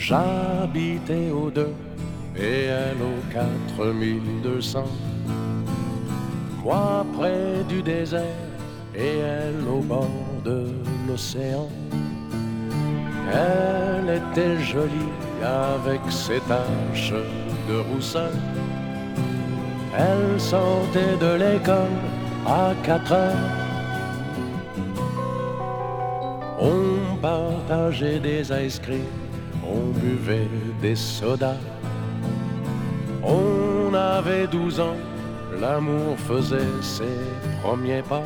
J'habitais au 2 et elle au 4200. Moi près du désert et elle au bord de l'océan. Elle était jolie avec ses taches de rousseur. Elle sortait de l'école à 4 heures. On partageait des ice cream, on buvait des sodas. On avait 12 ans, l'amour faisait ses premiers pas.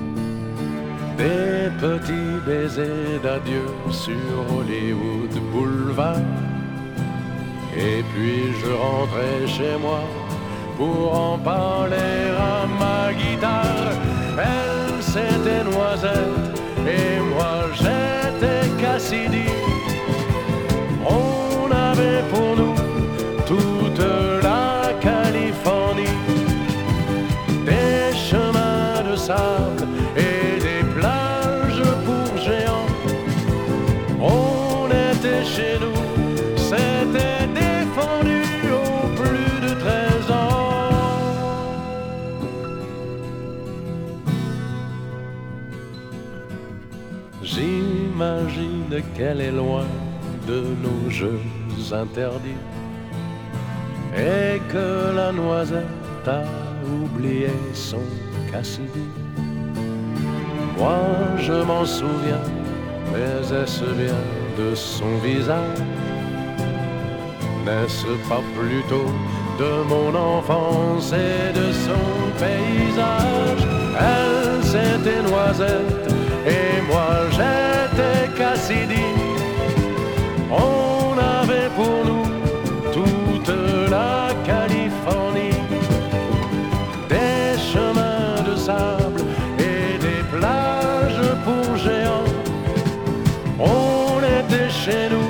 Des petits baisers d'adieu sur Hollywood Boulevard. Et puis je rentrais chez moi pour en parler à ma guitare. Elle c'était Noisette et moi j'étais Cassidy. On avait pour nous toute la Californie, des chemins de sable et des plages pour géants. On était chez nous, c'était défendu au plus de 13 ans. J'imagine qu'elle est loin de nos jeux interdits et que la Noisette a oublié son Cassidy. Moi je m'en souviens, mais est-ce bien de son visage? N'est-ce pas plutôt de mon enfance et de son paysage? Elle c'était Noisette et moi j'étais Cassidy. On avait pour nous toute la Californie, des chemins de sable et des plages pour géants. On était chez nous,